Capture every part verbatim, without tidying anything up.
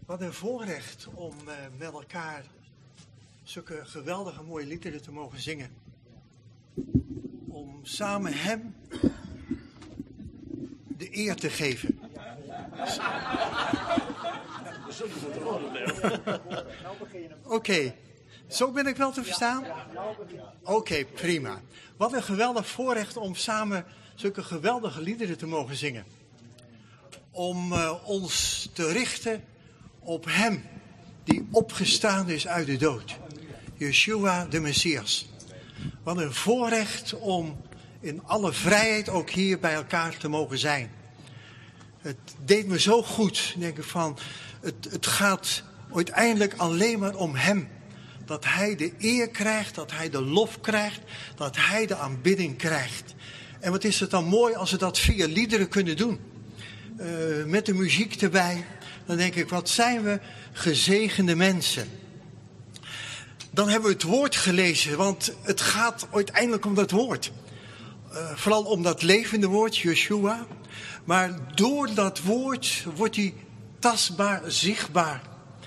Wat een voorrecht om uh, met elkaar zulke geweldige mooie liederen te mogen zingen. Om samen hem de eer te geven. Oké, okay. Zo ben ik wel te verstaan? Oké, okay, prima. Wat een geweldig voorrecht om samen zulke geweldige liederen te mogen zingen. Om uh, ons te richten op hem die opgestaan is uit de dood. Yeshua de Messias. Wat een voorrecht om in alle vrijheid ook hier bij elkaar te mogen zijn. Het deed me zo goed, denk ik van, het, het gaat uiteindelijk alleen maar om hem. Dat hij de eer krijgt, dat hij de lof krijgt, dat hij de aanbidding krijgt. En wat is het dan mooi als we dat via liederen kunnen doen. Uh, met de muziek erbij. Dan denk ik, wat zijn we gezegende mensen. Dan hebben we het woord gelezen, want het gaat uiteindelijk om dat woord. Uh, vooral om dat levende woord, Yeshua. Maar door dat woord wordt hij tastbaar, zichtbaar.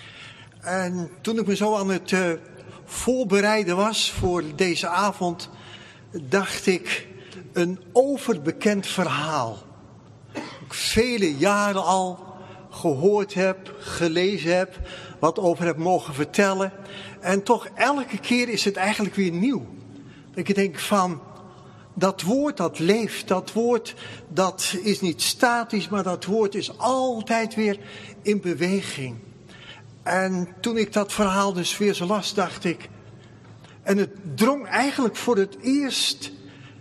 En toen ik me zo aan het uh, voorbereiden was voor deze avond, dacht ik, een overbekend verhaal. Ik vele jaren al gehoord heb, gelezen heb, wat over heb mogen vertellen. En toch elke keer is het eigenlijk weer nieuw. Dat ik denk van, dat woord dat leeft, dat woord dat is niet statisch, maar dat woord is altijd weer in beweging. En toen ik dat verhaal dus weer zo las, dacht ik, en het drong eigenlijk voor het eerst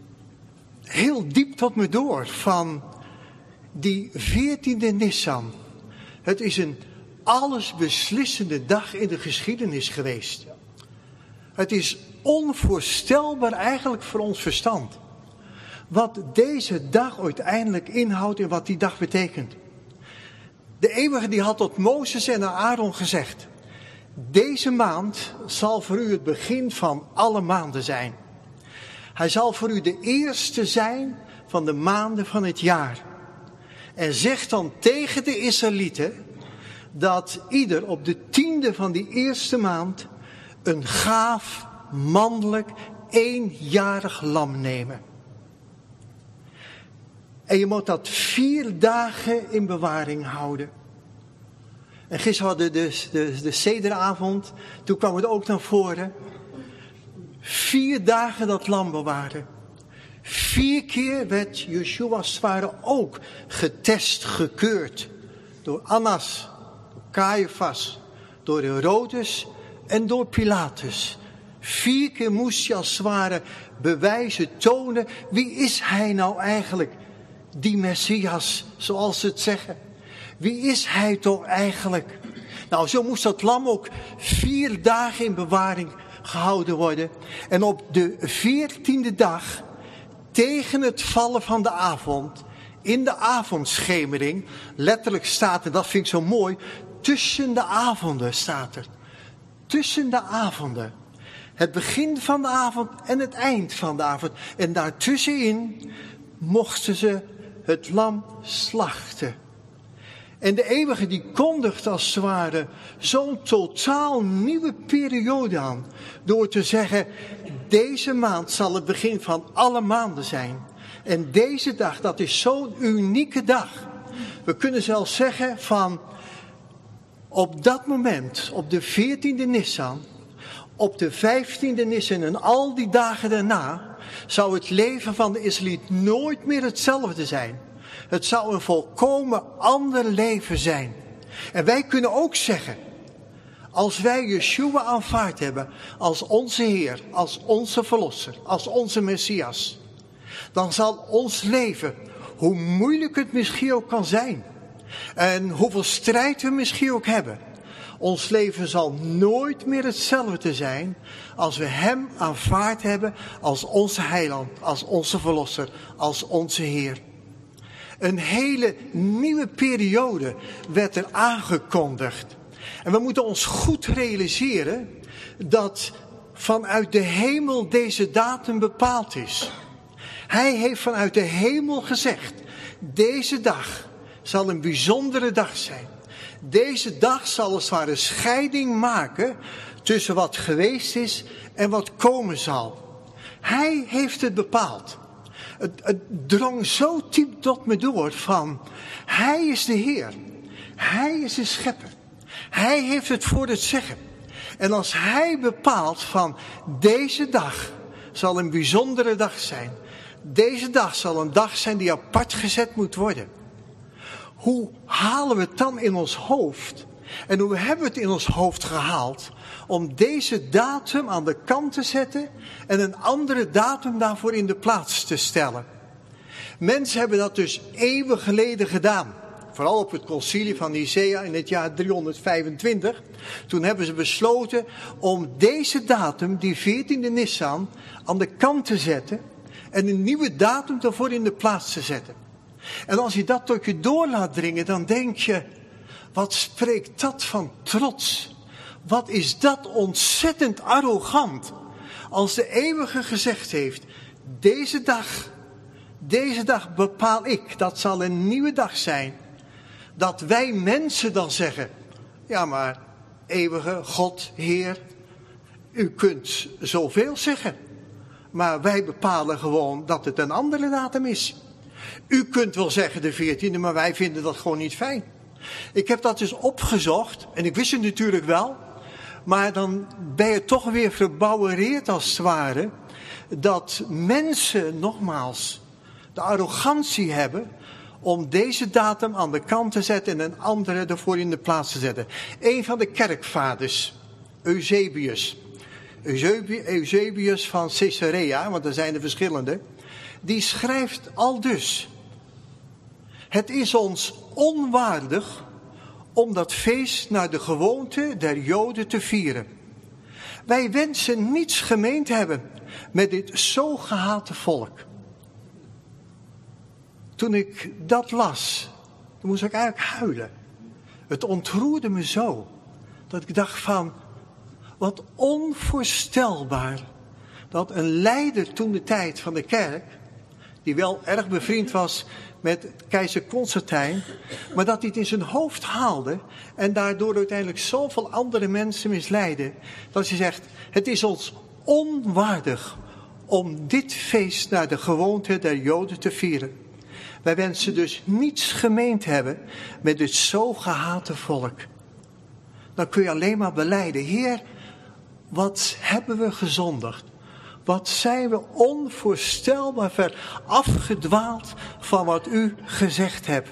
heel diep tot me door, van die veertiende Nissan. Het is een allesbeslissende dag in de geschiedenis geweest. Het is onvoorstelbaar eigenlijk voor ons verstand. Wat deze dag uiteindelijk inhoudt en wat die dag betekent. De Eeuwige die had tot Mozes en aan Aaron gezegd: deze maand zal voor u het begin van alle maanden zijn. Hij zal voor u de eerste zijn van de maanden van het jaar. En zegt dan tegen de Israëlieten dat ieder op de tiende van die eerste maand een gaaf, mannelijk, eenjarig lam nemen. En je moet dat vier dagen in bewaring houden. En gisteren hadden we de, de, de sederavond, toen kwam het ook naar voren. Vier dagen dat lam bewaren. Vier keer werd Yeshua als het ware ook getest, gekeurd. Door Annas, door Caiaphas, door Herodes en door Pilatus. Vier keer moest hij als het ware bewijzen, tonen. Wie is hij nou eigenlijk? Die Messias, zoals ze het zeggen. Wie is hij toch eigenlijk? Nou, zo moest dat lam ook vier dagen in bewaring gehouden worden. En op de veertiende dag, tegen het vallen van de avond, in de avondschemering, letterlijk staat er, dat vind ik zo mooi, tussen de avonden staat er. Tussen de avonden. Het begin van de avond en het eind van de avond. En daartussenin mochten ze het lam slachten. En de Eeuwige die kondigt als het ware zo'n totaal nieuwe periode aan. Door te zeggen, deze maand zal het begin van alle maanden zijn. En deze dag, dat is zo'n unieke dag. We kunnen zelfs zeggen van, op dat moment, op de veertiende Nissan, op de vijftiende Nissan en al die dagen daarna, zou het leven van de Israëliet nooit meer hetzelfde zijn. Het zou een volkomen ander leven zijn. En wij kunnen ook zeggen, als wij Yeshua aanvaard hebben als onze Heer, als onze Verlosser, als onze Messias, dan zal ons leven, hoe moeilijk het misschien ook kan zijn, en hoeveel strijd we misschien ook hebben, ons leven zal nooit meer hetzelfde zijn als we hem aanvaard hebben als onze heiland, als onze Verlosser, als onze Heer. Een hele nieuwe periode werd er aangekondigd. En we moeten ons goed realiseren dat vanuit de hemel deze datum bepaald is. Hij heeft vanuit de hemel gezegd, deze dag zal een bijzondere dag zijn. Deze dag zal als het ware scheiding maken tussen wat geweest is en wat komen zal. Hij heeft het bepaald. Het, het drong zo diep tot me door van, hij is de Heer. Hij is de schepper. Hij heeft het voor het zeggen. En als hij bepaalt van, deze dag zal een bijzondere dag zijn. Deze dag zal een dag zijn die apart gezet moet worden. Hoe halen we het dan in ons hoofd? En hoe hebben we het in ons hoofd gehaald? Om deze datum aan de kant te zetten en een andere datum daarvoor in de plaats te stellen. Mensen hebben dat dus eeuwen geleden gedaan. Vooral op het concilie van Nicea in het jaar driehonderdvijfentwintig. Toen hebben ze besloten om deze datum, die veertiende Nisan, aan de kant te zetten. En een nieuwe datum daarvoor in de plaats te zetten. En als je dat tot je door laat dringen, dan denk je, wat spreekt dat van trots? Wat is dat ontzettend arrogant? Als de eeuwige gezegd heeft, deze dag, deze dag bepaal ik, dat zal een nieuwe dag zijn. Dat wij mensen dan zeggen, ja maar eeuwige God, Heer, u kunt zoveel zeggen. Maar wij bepalen gewoon dat het een andere datum is. U kunt wel zeggen de veertiende, maar wij vinden dat gewoon niet fijn. Ik heb dat dus opgezocht en ik wist het natuurlijk wel. Maar dan ben je toch weer verbouwereerd als het ware. Dat mensen nogmaals de arrogantie hebben om deze datum aan de kant te zetten en een andere ervoor in de plaats te zetten. Een van de kerkvaders, Eusebius. Eusebius van Caesarea, want er zijn er verschillende. Die schrijft aldus. Het is ons onwaardig om dat feest naar de gewoonte der Joden te vieren. Wij wensen niets gemeen te hebben met dit zo gehate volk. Toen ik dat las, toen moest ik eigenlijk huilen. Het ontroerde me zo, dat ik dacht van, wat onvoorstelbaar, dat een leider toen de tijd van de kerk, die wel erg bevriend was met keizer Constantijn, maar dat hij het in zijn hoofd haalde en daardoor uiteindelijk zoveel andere mensen misleidde, dat hij zegt, het is ons onwaardig om dit feest naar de gewoonte der Joden te vieren. Wij wensen dus niets gemeen te hebben met dit zo gehate volk. Dan kun je alleen maar belijden, Heer, wat hebben we gezondigd? Wat zijn we onvoorstelbaar ver afgedwaald van wat u gezegd hebt.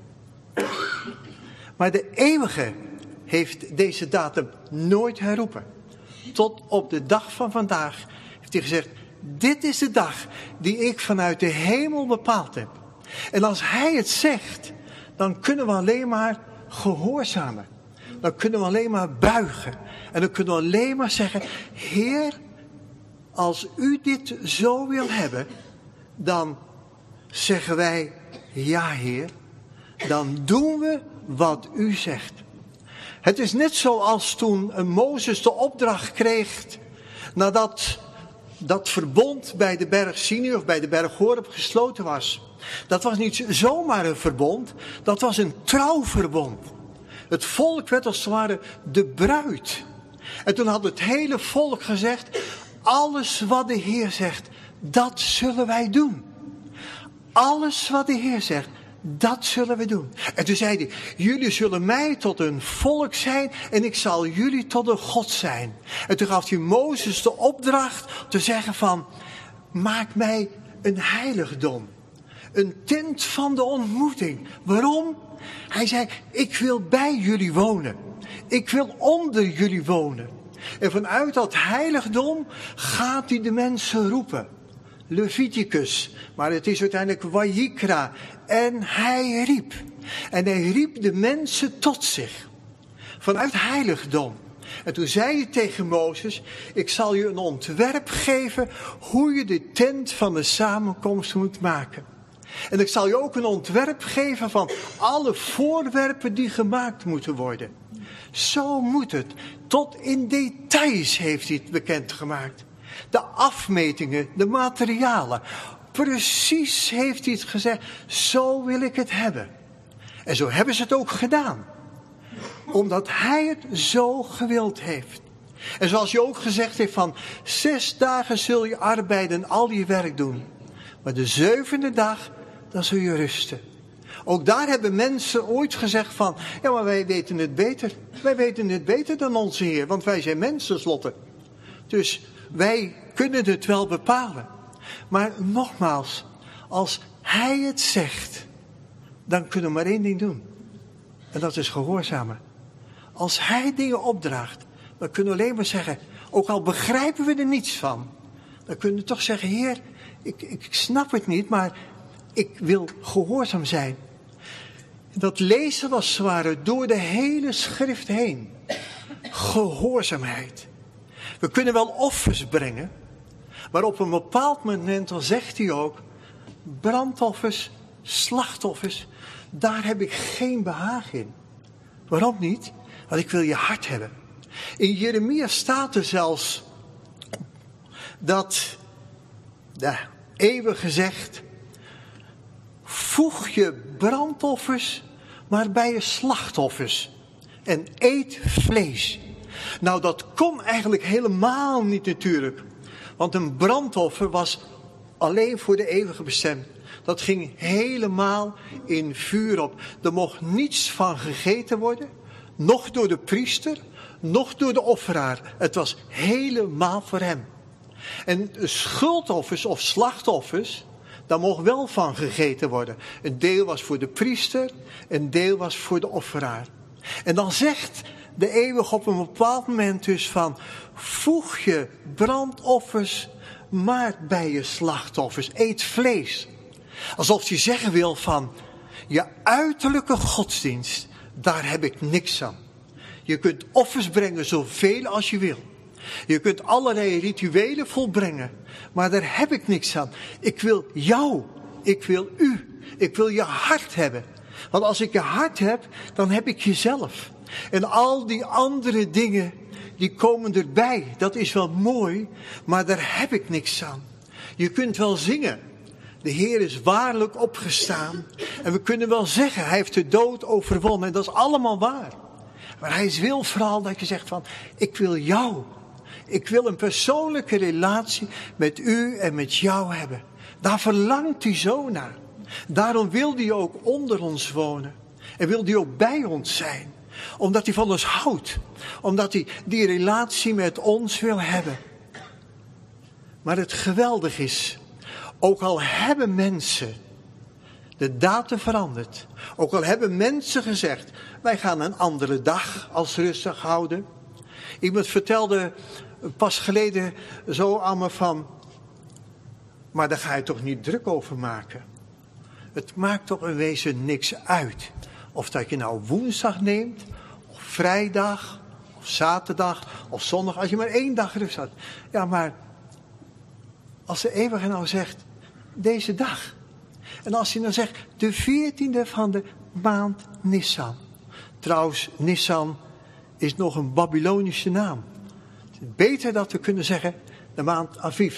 Maar de eeuwige heeft deze datum nooit herroepen. Tot op de dag van vandaag heeft hij gezegd, dit is de dag die ik vanuit de hemel bepaald heb. En als hij het zegt, dan kunnen we alleen maar gehoorzamen. Dan kunnen we alleen maar buigen. En dan kunnen we alleen maar zeggen, Heer, als u dit zo wil hebben, dan zeggen wij, ja Heer, dan doen we wat u zegt. Het is net zoals toen Mozes de opdracht kreeg, nadat dat verbond bij de berg Sinai of bij de berg Horeb gesloten was. Dat was niet zomaar een verbond, dat was een trouwverbond. Het volk werd als het ware de bruid. En toen had het hele volk gezegd, alles wat de Heer zegt, dat zullen wij doen. Alles wat de Heer zegt, dat zullen we doen. En toen zei hij, jullie zullen mij tot een volk zijn en ik zal jullie tot een God zijn. En toen gaf hij Mozes de opdracht te zeggen van, maak mij een heiligdom. Een tent van de ontmoeting. Waarom? Hij zei, ik wil bij jullie wonen. Ik wil onder jullie wonen. En vanuit dat heiligdom gaat hij de mensen roepen. Leviticus, maar het is uiteindelijk Wajikra. En hij riep. En hij riep de mensen tot zich. Vanuit heiligdom. En toen zei hij tegen Mozes, ik zal je een ontwerp geven hoe je de tent van de samenkomst moet maken. En ik zal je ook een ontwerp geven van alle voorwerpen die gemaakt moeten worden. Zo moet het. Tot in details heeft hij het bekendgemaakt. De afmetingen, de materialen. Precies heeft hij het gezegd. Zo wil ik het hebben. En zo hebben ze het ook gedaan. Omdat hij het zo gewild heeft. En zoals hij ook gezegd heeft van, zes dagen zul je arbeiden en al je werk doen. Maar de zevende dag, dan zul je rusten. Ook daar hebben mensen ooit gezegd van, ja maar wij weten het beter. Wij weten het beter dan onze Heer, want wij zijn mensen tenslotte. Dus wij kunnen het wel bepalen. Maar nogmaals, als hij het zegt, dan kunnen we maar één ding doen. En dat is gehoorzamen. Als hij dingen opdraagt, dan kunnen we alleen maar zeggen, ook al begrijpen we er niets van, dan kunnen we toch zeggen, Heer, ik, ik snap het niet, maar ik wil gehoorzaam zijn. Dat lezen we als het ware door de hele schrift heen. Gehoorzaamheid. We kunnen wel offers brengen, maar op een bepaald moment dan zegt hij ook, brandoffers, slachtoffers, daar heb ik geen behagen in. Waarom niet? Want ik wil je hart hebben. In Jeremia staat er zelfs dat de eeuwige zegt, voeg je brandoffers maar bij je slachtoffers en eet vlees. Nou, dat kon eigenlijk helemaal niet natuurlijk. Want een brandoffer was alleen voor de eeuwige bestemd. Dat ging helemaal in vuur op. Er mocht niets van gegeten worden. Nog door de priester, nog door de offeraar. Het was helemaal voor hem. En schuldoffers of slachtoffers, daar mocht wel van gegeten worden. Een deel was voor de priester, een deel was voor de offeraar. En dan zegt de eeuwige op een bepaald moment dus van, voeg je brandoffers maar bij je slachtoffers. Eet vlees. Alsof hij zeggen wil van, je uiterlijke godsdienst, daar heb ik niks aan. Je kunt offers brengen zoveel als je wil. Je kunt allerlei rituelen volbrengen, maar daar heb ik niks aan. Ik wil jou, ik wil u, ik wil je hart hebben. Want als ik je hart heb, dan heb ik jezelf. En al die andere dingen, die komen erbij. Dat is wel mooi, maar daar heb ik niks aan. Je kunt wel zingen, de Heer is waarlijk opgestaan. En we kunnen wel zeggen, hij heeft de dood overwonnen. En dat is allemaal waar. Maar hij wil vooral dat je zegt van, ik wil jou. Ik wil een persoonlijke relatie met u en met jou hebben. Daar verlangt hij zo naar. Daarom wil hij ook onder ons wonen. En wil hij ook bij ons zijn. Omdat hij van ons houdt. Omdat hij die relatie met ons wil hebben. Maar het geweldig is, ook al hebben mensen de datum veranderd. Ook al hebben mensen gezegd, wij gaan een andere dag als rustig houden. Iemand vertelde pas geleden zo aan me van, maar daar ga je toch niet druk over maken. Het maakt toch in wezen niks uit. Of dat je nou woensdag neemt, of vrijdag, of zaterdag, of zondag. Als je maar één dag rust had. Ja, maar als de eeuwige nou zegt, deze dag. En als hij dan zegt, de veertiende van de maand Nissan. Trouwens, Nissan is nog een Babylonische naam. Het is beter dat we kunnen zeggen, de maand Aviv.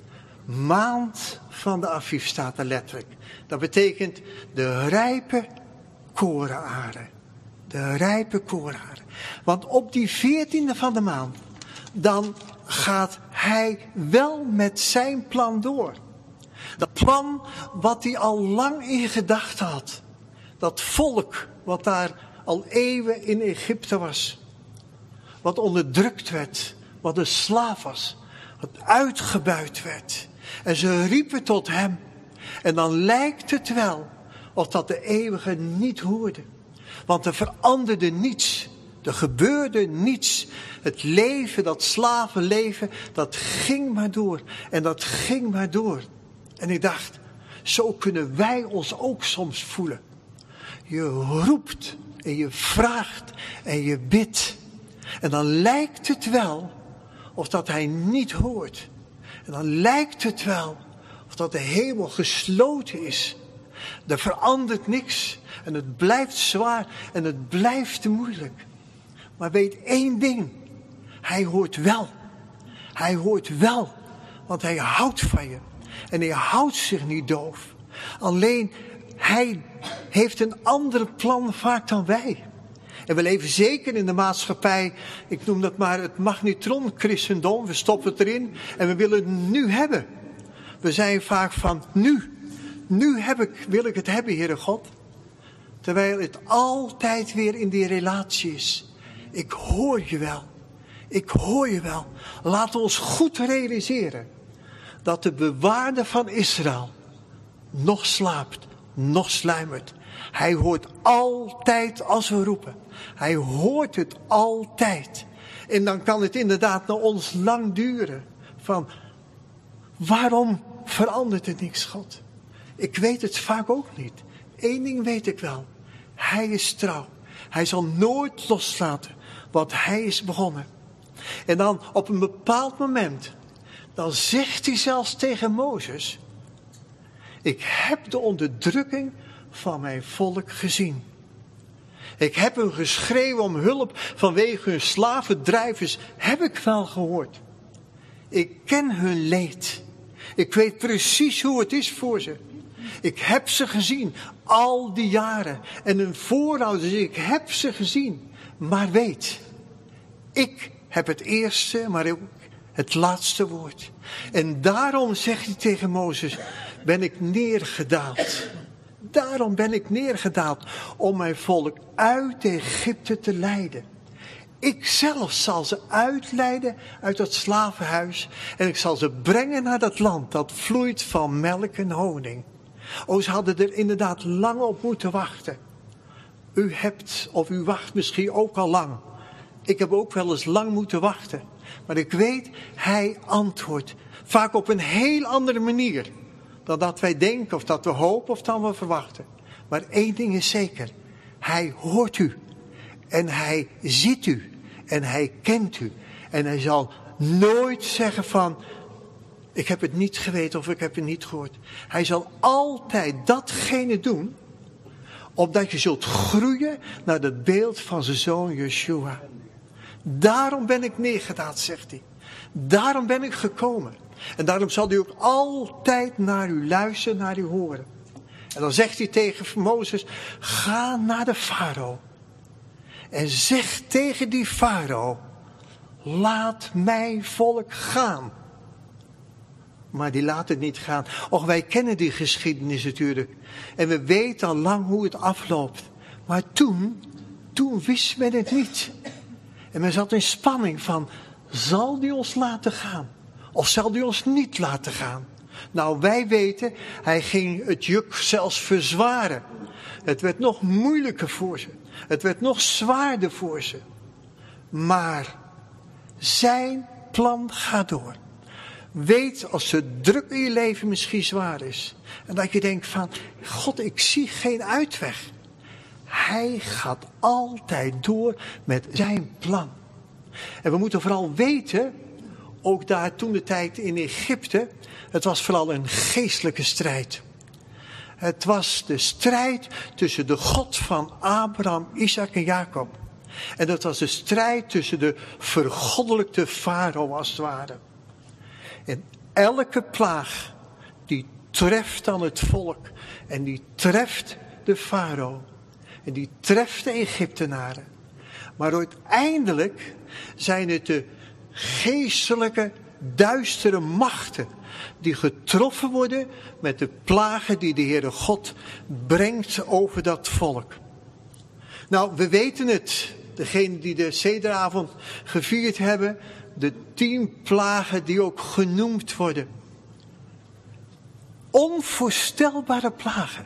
Maand van de Aviv staat er letterlijk. Dat betekent de rijpe korenaren. De rijpe korenaren. Want op die veertiende van de maand, dan gaat hij wel met zijn plan door. Dat plan wat hij al lang in gedachten had. Dat volk wat daar al eeuwen in Egypte was. Wat onderdrukt werd. Wat een slaaf was. Wat uitgebuit werd. En ze riepen tot hem. En dan lijkt het wel of dat de eeuwige niet hoorde. Want er veranderde niets. Er gebeurde niets. Het leven, dat slavenleven, dat ging maar door. En dat ging maar door. En ik dacht, zo kunnen wij ons ook soms voelen. Je roept en je vraagt en je bidt. En dan lijkt het wel of dat hij niet hoort. En dan lijkt het wel of dat de hemel gesloten is. Er verandert niks. En het blijft zwaar en het blijft te moeilijk. Maar weet één ding. Hij hoort wel. Hij hoort wel. Want hij houdt van je. En hij houdt zich niet doof. Alleen hij heeft een ander plan vaak dan wij. En we leven zeker in de maatschappij, ik noem dat maar het magnetron-christendom. We stoppen het erin en we willen het nu hebben. We zijn vaak van nu. Nu heb ik, wil ik het hebben, Heere God. Terwijl het altijd weer in die relatie is. Ik hoor je wel. Ik hoor je wel. Laten we ons goed realiseren dat de bewaarder van Israël nog slaapt, nog sluimert. Hij hoort altijd als we roepen. Hij hoort het altijd. En dan kan het inderdaad naar ons lang duren. Van, waarom verandert het niks, God? Ik weet het vaak ook niet. Eén ding weet ik wel. Hij is trouw. Hij zal nooit loslaten wat hij is begonnen. En dan op een bepaald moment, dan zegt hij zelfs tegen Mozes: ik heb de onderdrukking van mijn volk gezien. Ik heb hun geschreeuw om hulp vanwege hun slavendrijvers, heb ik wel gehoord. Ik ken hun leed. Ik weet precies hoe het is voor ze. Ik heb ze gezien, al die jaren. En hun voorouders, ik heb ze gezien. Maar weet, ik heb het eerste, maar ook het laatste woord. En daarom zegt hij tegen Mozes, ben ik neergedaald. Daarom ben ik neergedaald om mijn volk uit Egypte te leiden. Ik zelf zal ze uitleiden uit dat slavenhuis. En ik zal ze brengen naar dat land dat vloeit van melk en honing. O, ze hadden er inderdaad lang op moeten wachten. U hebt, of u wacht misschien ook al lang. Ik heb ook wel eens lang moeten wachten. Maar ik weet, hij antwoordt. Vaak op een heel andere manier. Dan dat wij denken, of dat we hopen, of dan we verwachten. Maar één ding is zeker. Hij hoort u. En hij ziet u. En hij kent u. En hij zal nooit zeggen van, ik heb het niet geweten of ik heb het niet gehoord. Hij zal altijd datgene doen, opdat je zult groeien naar het beeld van zijn zoon Yeshua. Daarom ben ik neergedaald, zegt hij. Daarom ben ik gekomen. En daarom zal hij ook altijd naar u luisteren, naar u horen. En dan zegt hij tegen Mozes, ga naar de farao. En zeg tegen die farao, laat mijn volk gaan. Maar die laat het niet gaan. Och, wij kennen die geschiedenis natuurlijk. En we weten al lang hoe het afloopt. Maar toen, toen wist men het niet. En men zat in spanning van, zal die ons laten gaan? Of zal die ons niet laten gaan? Nou, wij weten, hij ging het juk zelfs verzwaren. Het werd nog moeilijker voor ze. Het werd nog zwaarder voor ze. Maar zijn plan gaat door. Weet als het druk in je leven misschien zwaar is. En dat je denkt van, God, ik zie geen uitweg. Hij gaat altijd door met zijn plan. En we moeten vooral weten, ook daar toen de tijd in Egypte, het was vooral een geestelijke strijd. Het was de strijd tussen de God van Abraham, Isaac en Jacob. En dat was de strijd tussen de vergoddelijkte farao als het ware. En elke plaag die treft dan het volk. En die treft de farao. En die treft de Egyptenaren. Maar uiteindelijk zijn het de geestelijke duistere machten die getroffen worden met de plagen die de Heere God brengt over dat volk. Nou, we weten het. Degenen die de Sederavond gevierd hebben, de tien plagen die ook genoemd worden. Onvoorstelbare plagen.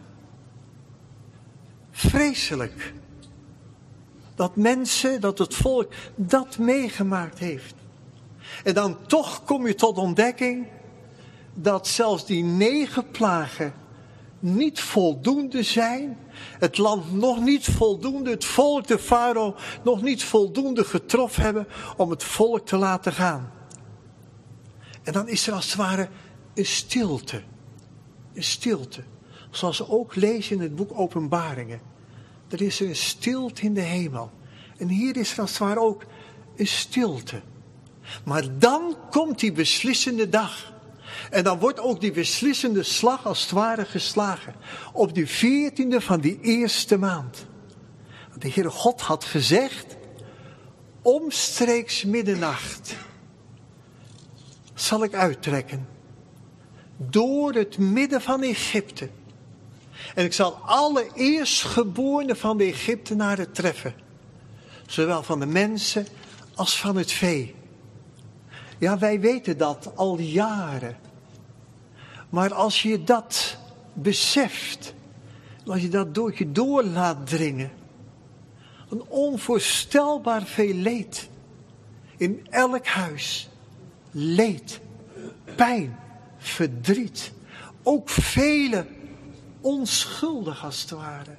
Vreselijk. Dat mensen, dat het volk dat meegemaakt heeft. En dan toch kom je tot ontdekking dat zelfs die negen plagen niet voldoende zijn. Het land nog niet voldoende, het volk, de farao, nog niet voldoende getroffen hebben om het volk te laten gaan. En dan is er als het ware een stilte. Een stilte. Zoals we ook lezen in het boek Openbaringen. Er is een stilte in de hemel. En hier is er als het ware ook een stilte. Maar dan komt die beslissende dag. En dan wordt ook die beslissende slag als het ware geslagen. Op de veertiende van die eerste maand. De Heere God had gezegd, omstreeks middernacht zal ik uittrekken door het midden van Egypte. En ik zal alle eerstgeborenen van de Egyptenaren treffen. Zowel van de mensen als van het vee. Ja, wij weten dat al jaren. Maar als je dat beseft, als je dat door je door laat dringen, een onvoorstelbaar veel leed. In elk huis. Leed, pijn, verdriet. Ook vele onschuldig als het ware.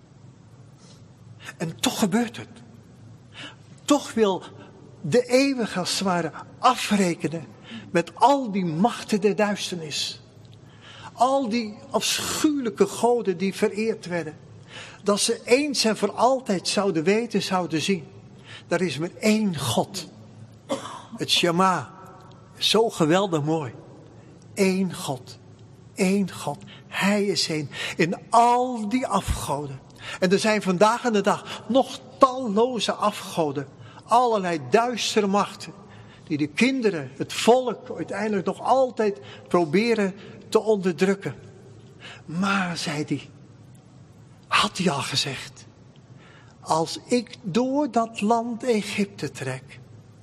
En toch gebeurt het. Toch wil de eeuwige als het ware afrekenen met al die machten der duisternis. Al die afschuwelijke goden die vereerd werden. Dat ze eens en voor altijd zouden weten, zouden zien. Er is maar één God. Het Shema. Zo geweldig mooi. Eén God. Eén God. Hij is één. In al die afgoden. En er zijn vandaag aan de dag nog talloze afgoden. Allerlei duistere machten. Die de kinderen, het volk uiteindelijk nog altijd proberen te onderdrukken. Maar, zei hij, had hij al gezegd. Als ik door dat land Egypte trek.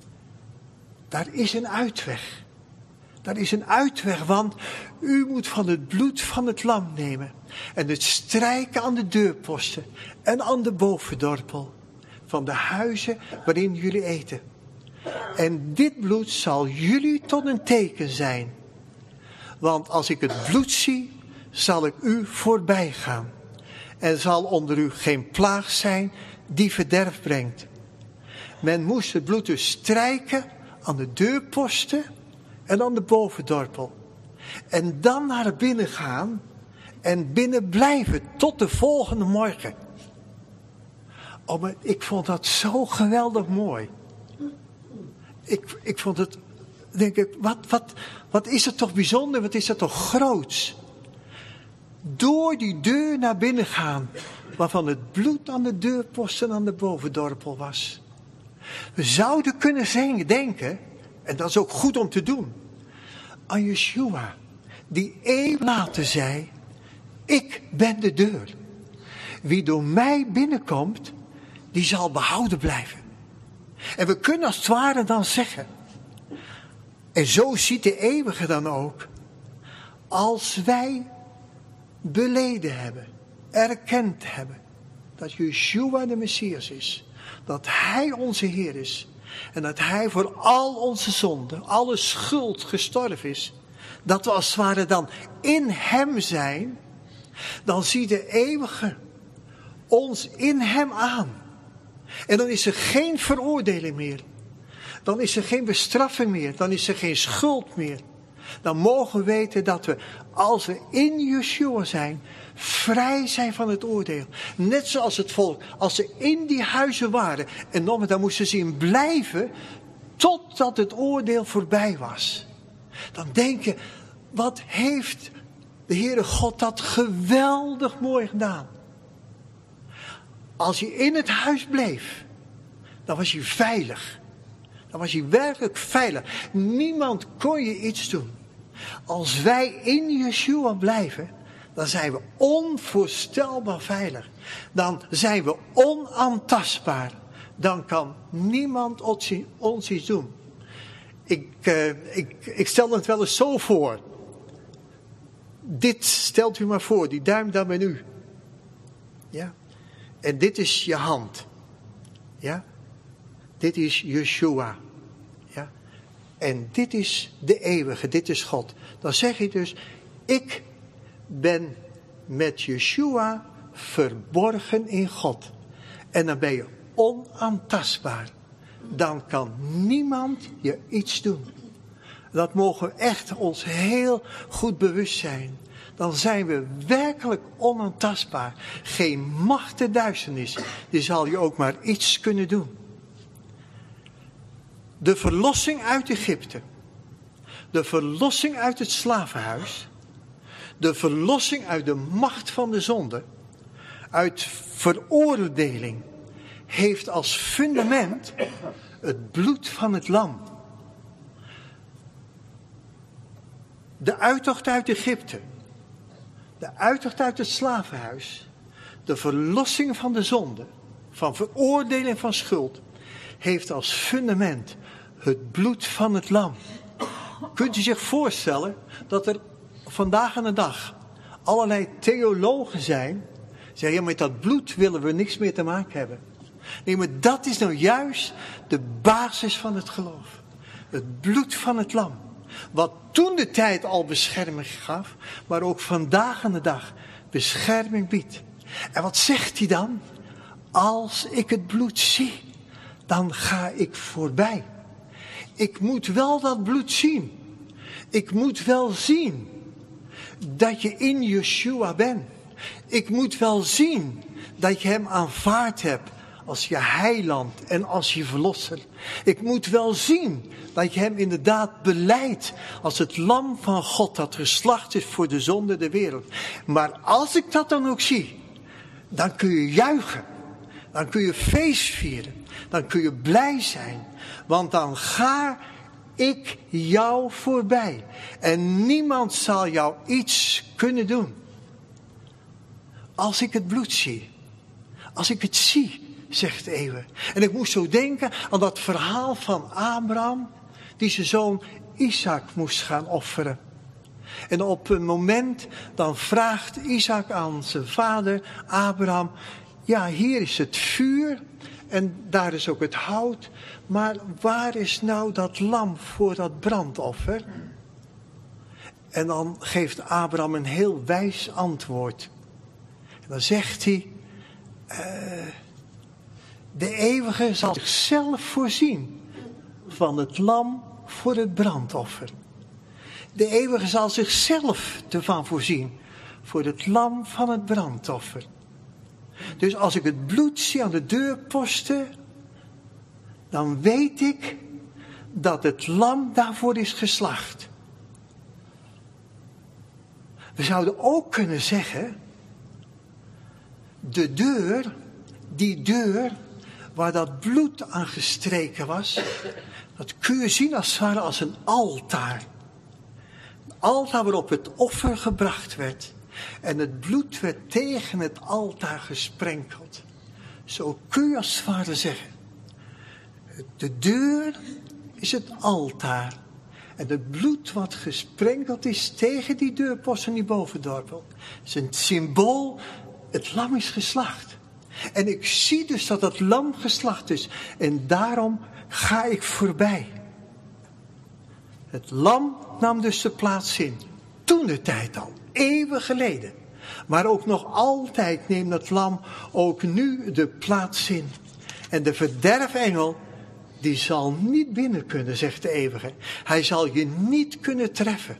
Daar is een uitweg. Daar is een uitweg, want u moet van het bloed van het lam nemen. En het strijken aan de deurposten en aan de bovendorpel. Van de huizen waarin jullie eten. En dit bloed zal jullie tot een teken zijn. Want als ik het bloed zie, zal ik u voorbij gaan. En zal onder u geen plaag zijn die verderf brengt. Men moest het bloed dus strijken aan de deurposten en aan de bovendorpel. En dan naar binnen gaan en binnen blijven tot de volgende morgen. Oh, maar ik vond dat zo geweldig mooi. Ik, ik vond het, denk ik, wat, wat, wat is het toch bijzonder, wat is het toch groots. Door die deur naar binnen gaan, waarvan het bloed aan de deurposten en aan de bovendorpel was. We zouden kunnen zingen, denken, en dat is ook goed om te doen, aan Yeshua, die eeuwen later zei, ik ben de deur. Wie door mij binnenkomt, die zal behouden blijven. En we kunnen als het ware dan zeggen, en zo ziet de eeuwige dan ook, als wij beleden hebben, erkend hebben, dat Yeshua de Messias is, dat Hij onze Heer is, en dat Hij voor al onze zonden, alle schuld gestorven is, dat we als het ware dan in Hem zijn, dan ziet de eeuwige ons in Hem aan. En dan is er geen veroordeling meer. Dan is er geen bestraffing meer. Dan is er geen schuld meer. Dan mogen we weten dat we, als we in Yeshua zijn, vrij zijn van het oordeel. Net zoals het volk, als ze in die huizen waren. En nog, dan moesten ze in blijven, totdat het oordeel voorbij was. Dan denk je, wat heeft de Heere God dat geweldig mooi gedaan. Als je in het huis bleef, dan was je veilig. Dan was je werkelijk veilig. Niemand kon je iets doen. Als wij in Yeshua blijven, dan zijn we onvoorstelbaar veilig. Dan zijn we onaantastbaar. Dan kan niemand ons iets doen. Ik, uh, ik, ik stel het wel eens zo voor. Dit stelt u maar voor, die duim daar ben u. Ja. En dit is je hand. Ja. Dit is Yeshua. Ja. En dit is de eeuwige, dit is God. Dan zeg je dus, ik ben met Yeshua verborgen in God. En dan ben je onaantastbaar. Dan kan niemand je iets doen. Dat mogen we echt ons heel goed bewust zijn. Dan zijn we werkelijk onaantastbaar. Geen macht der duisternis. Die zal je ook maar iets kunnen doen. De verlossing uit Egypte. De verlossing uit het slavenhuis. De verlossing uit de macht van de zonde. Uit veroordeling. heeft als fundament het bloed van het lam. De uittocht uit Egypte, de uittocht uit het slavenhuis, de verlossing van de zonde, van veroordeling van schuld, heeft als fundament het bloed van het lam. Kunt u zich voorstellen dat er vandaag aan de dag allerlei theologen zijn, zeggen, ja, met dat bloed willen we niks meer te maken hebben. Nee, maar dat is nou juist de basis van het geloof. Het bloed van het lam. Wat toen de tijd al bescherming gaf, maar ook vandaag aan de dag bescherming biedt. En wat zegt hij dan? Als ik het bloed zie, dan ga ik voorbij. Ik moet wel dat bloed zien. Ik moet wel zien dat je in Yeshua bent. Ik moet wel zien dat je hem aanvaard hebt als je heiland en als je verlosser. Ik moet wel zien dat je hem inderdaad belijdt als het lam van God dat geslacht is voor de zonde der wereld. Maar als ik dat dan ook zie, dan kun je juichen. Dan kun je feest vieren. Dan kun je blij zijn. Want dan ga ik jou voorbij. En niemand zal jou iets kunnen doen. Als ik het bloed zie. Als ik het zie, zegt Ewe. En ik moest zo denken aan dat verhaal van Abraham, die zijn zoon Isaac moest gaan offeren. En op een moment dan vraagt Isaac aan zijn vader Abraham, ja, hier is het vuur en daar is ook het hout, maar waar is nou dat lam voor dat brandoffer? En dan geeft Abraham een heel wijs antwoord. En dan zegt hij, uh, de eeuwige zal zichzelf voorzien van het lam voor het brandoffer. De eeuwige zal zichzelf ervan voorzien voor het lam van het brandoffer. Dus als ik het bloed zie aan de deurposten, dan weet ik dat het lam daarvoor is geslacht. We zouden ook kunnen zeggen, de deur, die deur waar dat bloed aan gestreken was, dat kun je zien als het ware als een altaar. Een altaar waarop het offer gebracht werd. En het bloed werd tegen het altaar gesprenkeld. Zo kun je als het ware zeggen. De deur is het altaar. En het bloed wat gesprenkeld is tegen die deurpost en die bovendorpel. is een symbool, het lam is geslacht. En ik zie dus dat het lam geslacht is. En daarom ga ik voorbij. Het lam nam dus de plaats in. Toen de tijd al. Eeuwen geleden. Maar ook nog altijd neemt het lam ook nu de plaats in. En de verderfengel, die zal niet binnen kunnen, zegt de eeuwige. Hij zal je niet kunnen treffen.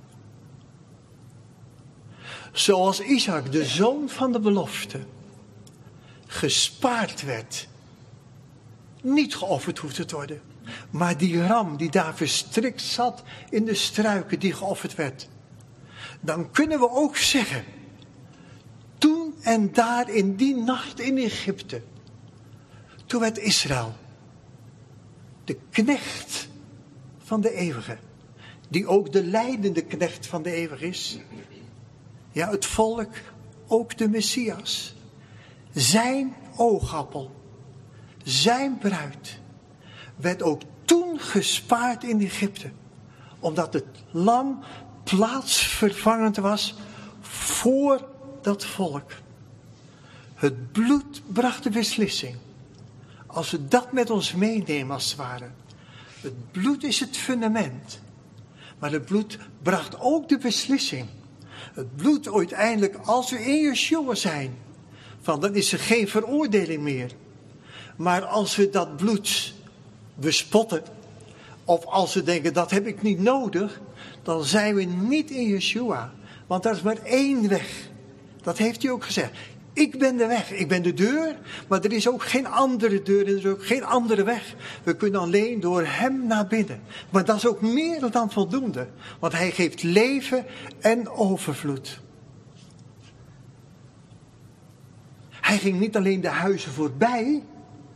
Zoals Isaac, de zoon van de belofte, gespaard werd. Niet geofferd hoefde te worden. Maar die ram die daar verstrikt zat in de struiken die geofferd werd. Dan kunnen we ook zeggen, toen en daar in die nacht in Egypte, toen werd Israël, de knecht van de eeuwige, die ook de leidende knecht van de eeuwige is. Ja, het volk, ook de Messias. Zijn oogappel, zijn bruid, werd ook toen gespaard in Egypte. Omdat het lam plaatsvervangend was voor dat volk. Het bloed bracht de beslissing. Als we dat met ons meenemen als het ware. Het bloed is het fundament. Maar het bloed bracht ook de beslissing. Het bloed uiteindelijk, als we in Yeshua zijn, van, dan is er geen veroordeling meer. Maar als we dat bloed bespotten, of als we denken dat heb ik niet nodig, dan zijn we niet in Yeshua. Want er is maar één weg. Dat heeft hij ook gezegd. Ik ben de weg, ik ben de deur, maar er is ook geen andere deur, er is ook geen andere weg. We kunnen alleen door hem naar binnen. Maar dat is ook meer dan voldoende, want hij geeft leven en overvloed. Hij ging niet alleen de huizen voorbij,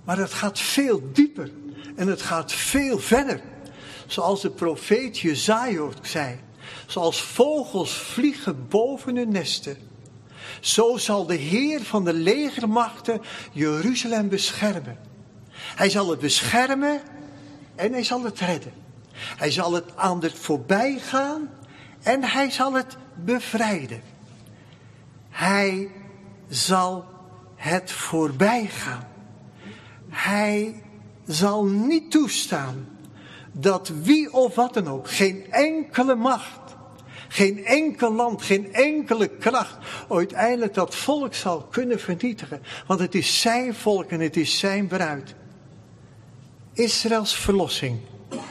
Maar het gaat veel dieper. En het gaat veel verder. Zoals de profeet Jesaja ook zei. Zoals vogels vliegen boven hun nesten. Zo zal de Heer van de legermachten Jeruzalem beschermen. Hij zal het beschermen en hij zal het redden. Hij zal het aan het voorbij gaan en hij zal het bevrijden. Hij zal het voorbij gaan. Hij zal niet toestaan dat wie of wat dan ook, geen enkele macht, geen enkel land, geen enkele kracht uiteindelijk dat volk zal kunnen vernietigen. Want het is zijn volk en het is zijn bruid. Israëls verlossing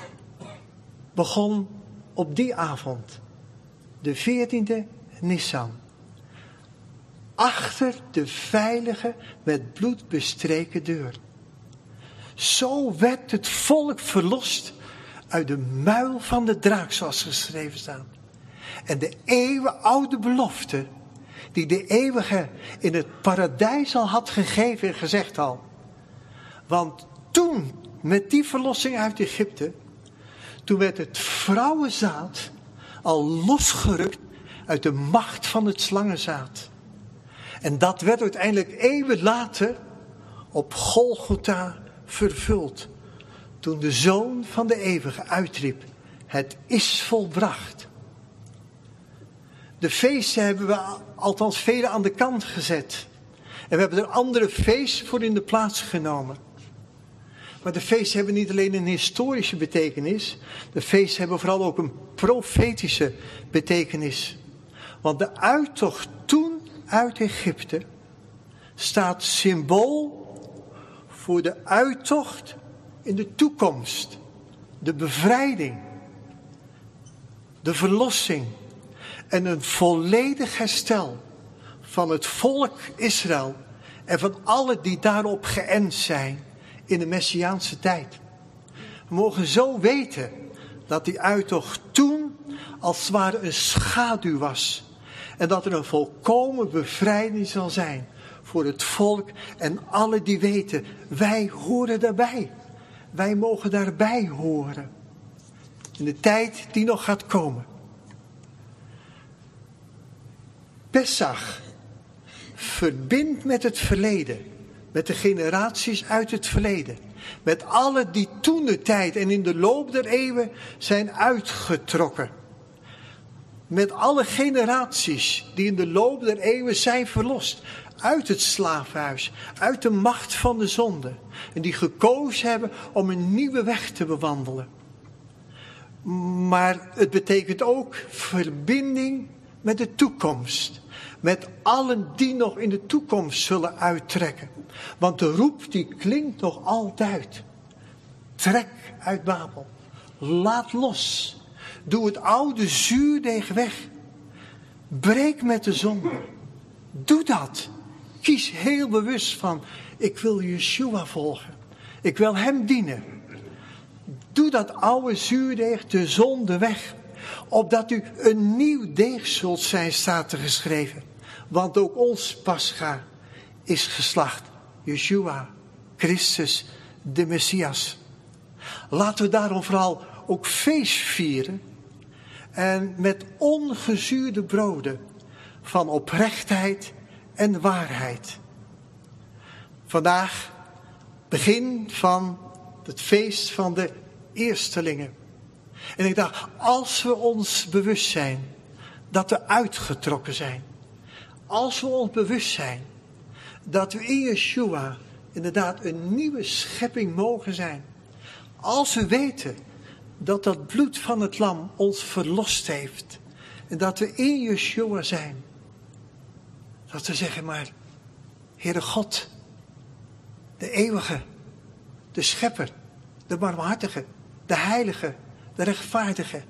begon op die avond, de veertiende Nisan. Achter de veilige, met bloed bestreken deur. Zo werd het volk verlost uit de muil van de draak, zoals geschreven staat. En de eeuwenoude belofte, die de eeuwige in het paradijs al had gegeven en gezegd al. Want toen, met die verlossing uit Egypte, toen werd het vrouwenzaad al losgerukt uit de macht van het slangenzaad. En dat werd uiteindelijk eeuwen later op Golgotha vervuld. Toen de Zoon van de Eeuwige uitriep, het is volbracht. De feesten hebben we althans vele aan de kant gezet. En we hebben er andere feesten voor in de plaats genomen. Maar de feesten hebben niet alleen een historische betekenis. De feesten hebben vooral ook een profetische betekenis. Want de uittocht toen uit Egypte staat symbool voor de uittocht in de toekomst. De bevrijding. De verlossing. En een volledig herstel van het volk Israël. En van allen die daarop geënt zijn in de Messiaanse tijd. We mogen zo weten dat die uittocht toen als het ware een schaduw was. En dat er een volkomen bevrijding zal zijn voor het volk en alle die weten, wij horen daarbij. Wij mogen daarbij horen. In de tijd die nog gaat komen. Pesach verbindt met het verleden. Met de generaties uit het verleden. Met alle die toen de tijd en in de loop der eeuwen zijn uitgetrokken. Met alle generaties die in de loop der eeuwen zijn verlost. Uit het slavenhuis. Uit de macht van de zonde. En die gekozen hebben om een nieuwe weg te bewandelen. Maar het betekent ook verbinding met de toekomst. Met allen die nog in de toekomst zullen uittrekken. Want de roep die klinkt nog altijd. Trek uit Babel. Laat los. Doe het oude zuurdeeg weg. Breek met de zonde. Doe dat. Kies heel bewust van, ik wil Yeshua volgen. Ik wil hem dienen. Doe dat oude zuurdeeg, de zonde weg. Opdat u een nieuw deeg zult zijn, staat er geschreven. Want ook ons Pascha is geslacht. Yeshua, Christus, de Messias. Laten we daarom vooral ook feest vieren. En met ongezuurde broden van oprechtheid en waarheid. Vandaag begin van het feest van de eerstelingen. En ik dacht, als we ons bewust zijn dat we uitgetrokken zijn. Als we ons bewust zijn dat we in Yeshua inderdaad een nieuwe schepping mogen zijn. Als we weten dat dat bloed van het lam ons verlost heeft. En dat we in Yeshua zijn. Dat we zeggen maar, Heere God, de eeuwige, de schepper, de barmhartige, de heilige, de rechtvaardige.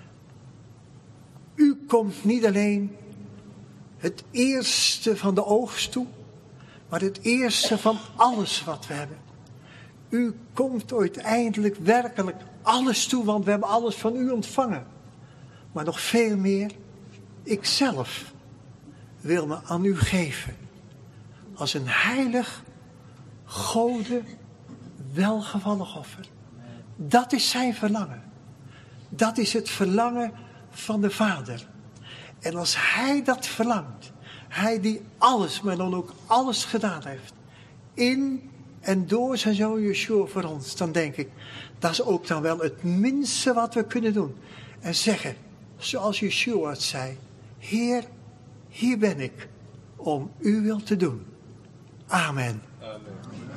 U komt niet alleen het eerste van de oogst toe, maar het eerste van alles wat we hebben. U komt uiteindelijk werkelijk alles toe, want we hebben alles van u ontvangen. Maar nog veel meer, ikzelf wil me aan u geven. Als een heilig, gode, welgevallig offer. Dat is zijn verlangen. Dat is het verlangen van de Vader. En als hij dat verlangt, hij die alles, maar dan ook alles gedaan heeft, in en door zijn zoon Yeshua voor ons, dan denk ik, dat is ook dan wel het minste wat we kunnen doen. En zeggen, zoals Yeshua het zei, Heer, hier ben ik om uw wil te doen. Amen. Amen.